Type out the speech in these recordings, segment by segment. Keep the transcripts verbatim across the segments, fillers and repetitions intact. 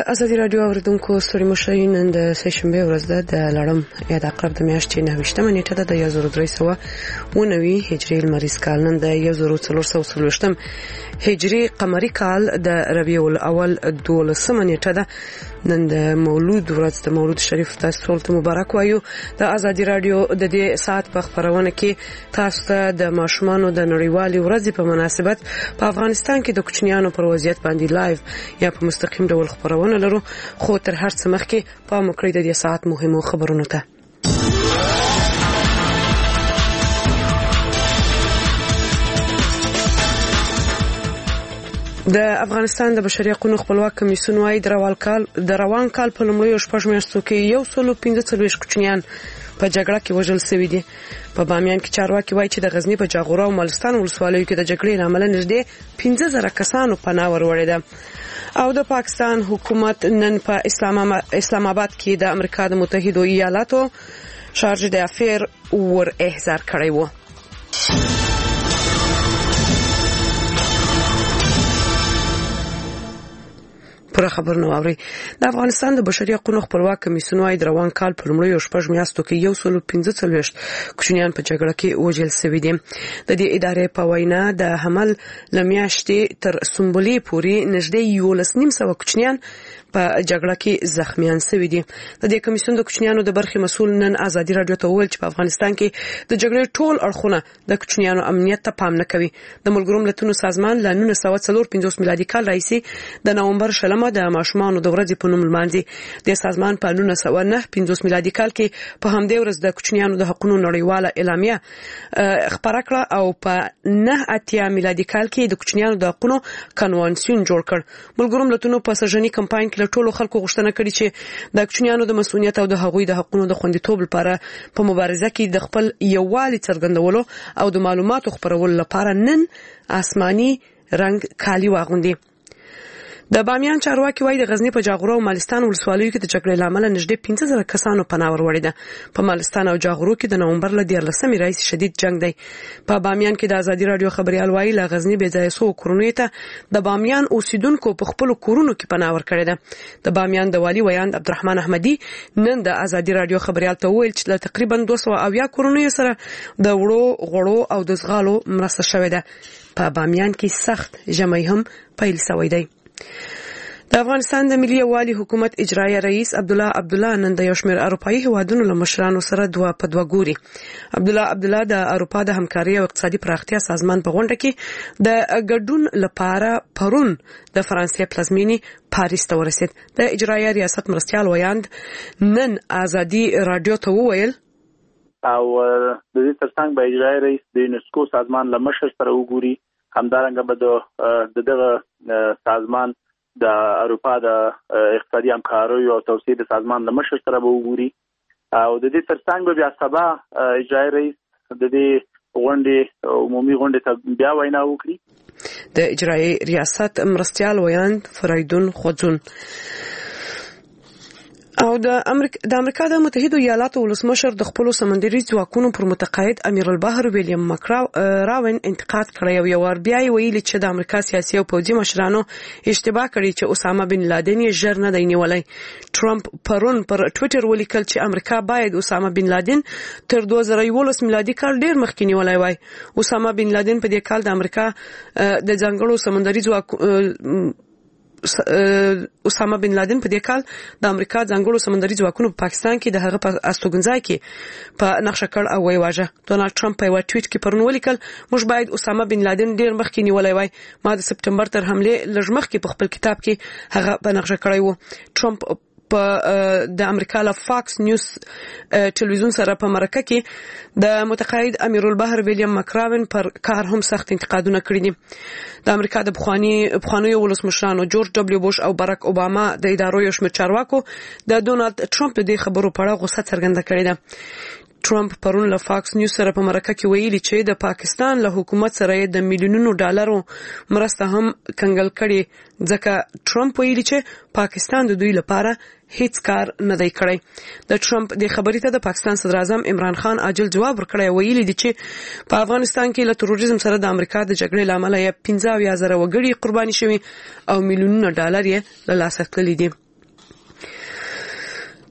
ازادي رادیو اوریدونکو ستړي مشئ نن د سهشنبه ورځ ده د لړم یا د عقرب د میاشتې نهه نیټه ده د یو زر درې سوه نوي هجري لمریز کال نن د یو زر څلور سوه څلوېښتم هجري قمري کال د ربیع الاول دولسمه نیټه ده نن د مولود ورځ د مولود شریف تاسو ته مبارک وایو د ازادي رادیو د دې ساعت په خبرونه کې تاسو ته د ماشومانو د نړیوالې ورځې په مناسبت په افغانستان کې د کوچنیانو پر وضعیت باندې لایو یا په مستقیم ډول خبرونه لرو خو تر هر څه مخکې پام وکړئ د دې ساعت مهمو خبرونو ته. د افغانستان د بشري حقوقو خپلواک کمیسیون وايي د روان کال د روان کال په لومړیو شپږ میاشتو کې یو سل پنځه څلوېښت کوچنیان په جګړه کې وژل شوي دي. په بامیان کې چارواکي وايي چې د غزنی په جاغوره او مالستان ولسوالیو کې د جګړې لامل نږدې پنځه زره کسانو پناه وروړې ده. او د پاکستان حکومت نن په اسلام آباد کې د امریکا د متحده ایالاتو شارج د افیر ور احضار کړی و. پر خبرونه اوري د افغانستان د بشري حقوقو خپلواک کمیسیون وايي د روان کال په لومړیو شپږ میاشتو کې یو سل پنځه څلوېښت کوچنیان په جګړه کې وژل شوي دي. د دې ادارې په وینا د حمل لمیاشتې تر سمبولې پورې نږدې یولس نیم سوه کوچنیان په جګړه کې زخمیان شوي دي. د دې کمیسیون د کوچنیانو د برخې مسؤل نن ازادي رادیو ته وویل چې په افغانستان کې د جګړې ټول اړخونه د کوچنیانو امنیت ته پام نه کوي. د ملګرو ملتونو سازمان له نولس سوه څلور پنځوس میلادي کال راهیسې د نومبر شلمه د ماشومانو د ورځې په نوم لمانځي. د سازمان په نولس سوه نهه پنځوس میلادي کال کې په همدې ورځ د کوچنیانو د حقوقو نړیواله اعلامیه خبره کړه او په نهه اتیا میلادي کال کې د کوچنیانو د حقوقو کنوانسیون جوړ کړ. ملګرو ملتونو په سرجنی کمپاین له ټولو خلکو غوښتنه کړې چې د کوچنیانو د مسؤلیت او د هغوی د حقوقو د خوندیتوب لپاره په مبارزه کې د خپل یووالي څرګندولو او د معلوماتو خپرولو لپاره نن آسماني رنگ کالي واغوندي. د بامیان چارواکي وايي د غزنی په جاغوره او مالستان ولسوالیو کې د جګړې لامل نږدې پنځه زره کسانو پناه وروړې ده. په مالستان او جاغوره کې د نومبر ل دیارلسمې راهیسې شدید جنگ دی. په بامیان کې د ازادي رادیو خبريال وايي له غزنی بې ځایه سو کورونو ته د بامیان اوسیدونکو په خپل کورونو کې پناه ورکړې ده. د بامیان د والی ویاند عبدالرحمن احمدي نن د ازادي رادیو خبريال ته وویل چې تقریبا دوه سوه اویا کورونو سره د وړو غړو او د زغالو مرسته شوې ده. په بامیان کې سخت ژمی هم پیل شوی دی. د افغانستان د ملي یووالي حکومت اجرایي رئیس عبدالله عبدالله نن د یو شمېر اروپایي هیوادونو له مشرانو سره دوه په دوه ګوري. عبدالله عبدالله د اروپا د همکارۍ او اقتصادي پراختیا سازمان په غونډه کې د ګډون لپاره پرون د فرانسې پلازمینې پاریس ته ورسید. د اجرایي ریاست مرستیال ویاند نن ازادي رادیو ته وویل او د دې ترڅنګ به اجرایي رئیس د یونسکو سازمان له مشر سره وګوري. همدارنګه به د دغه سازمان د اروپا د اقتصادي همکارۍ او توسعې د سازمان له مشر سره به وګوري او د دې ترڅنګ به بیا سبا اجرایي رئیس د دې غونډې عمومي غونډې ته بیا وینا وکړي. د اجرایي ریاست مرستیال ویاند فریدون خوځون او د امریکا د امریکا د متحده ایالاتو ولسمشر د خپل سمندري ځواکونو پر متقاعد امیر البحر ویلیام مکراون انتقاد کړی او یو ور بیا ویلي چې د امریکا سیاسي او پوځي مشرانو اشتباه کړی چې اسامه بن لادن یې ژر نه دی نیولی. ټرمپ پرون پر ټوئیټر ولیکل چې امریکا باید اسامه بن لادن تر دوه زره یولس میلادي کال ډیر مخکې نیولی وای. اسامه بن لادن په دې کال د امریکا د ځانګړو سمندري ځواک اسامه بن لادن په دې کال د امریکا ځانګړو سمندري ځواکونو په پاکستان کې د هغه په استوګنځای کې په نقشه کړ او وی واژه. ډونالد ټرمپ په یو ټویټ کې پرون ولیکل موږ باید اسامه بن لادن ډیر مخکې نیولای وای. ما د سپټمبر تر حمله لږ مخکې په خپل کتاب کې هغه په نقشه کړی و. ټرمپ په د امریکا له فاکس نیوز ټلویزیون سره په مرکه کې د متقاعد امیر البحر ویلیام مکراون پر کار هم سخت انتقادونه کړی دي. د امریکا د بخوانی بخوانیو ولسمشرانو جورج دبلیو بوش او باراک اوباما د ادارو یو شمېر چارواکو د ډونالد ټرمپ د خبرو په اړه غوسه څرګنده کړې ده. ټرمپ پرون له فاکس نیوز سره په مرکه کې ویلي چې د پاکستان له حکومت سره د میلیونونو ډالرو مرسته هم کنګل کړي ځکه ټرمپ ویلي چې پاکستان د دوی لپاره هیڅ کار نه دی کړی. د ټرمپ د خبرې ته د پاکستان صدر اعظم عمران خان عاجل جواب ورکړی ویلي دی چې په افغانستان کې له تروریزم سره د امریکا د جګړې لامل یې پنځه اویا زره وګړي قرباني شوي او میلیونونه ډالر یې له لاسه تللي دي.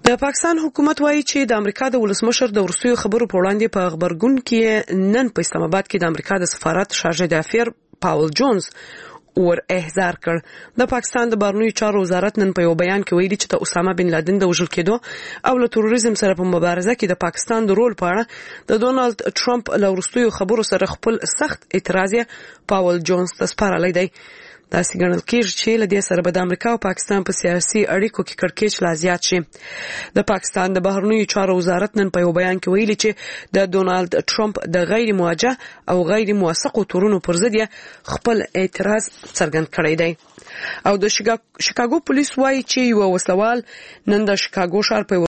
د پاکستان حکومت وایي چې د امریکا د ولسمشر د ورسوي خبرو په وړاندې په خبرګون کې نن په اسلام آباد کې د امریکا د سفارت شارجه دافیر پاول جونز ور احضار کړ. د پاکستان د بهرنیو چارو وزارت نن په یو بیان کې ویلي چې د اسامه بن لادن د وژل کېدو او له تروریزم سره په مبارزه کې د پاکستان د رول په اړه د ډونالد ټرمپ له ورسوي خبرو سره خپل سخت اعتراض پاول جونز ته سپارلی دی. دا څنګه کېږي چې له دې سره به د امریکا او پاکستان په سیاسي اړیکو کې کړکېچ لا زیات شي. د پاکستان د بهرنیو چارو وزارت نن په یو بیان کې ویلي چې د ډونالد ټرمپ د غیر موجه او غیر موثقو تورونو پر ضد خپل اعتراض څرګند کړی دی. او د شیکاګو پولیس وایي چې یو وسلوال نن د شیکاګو ښار په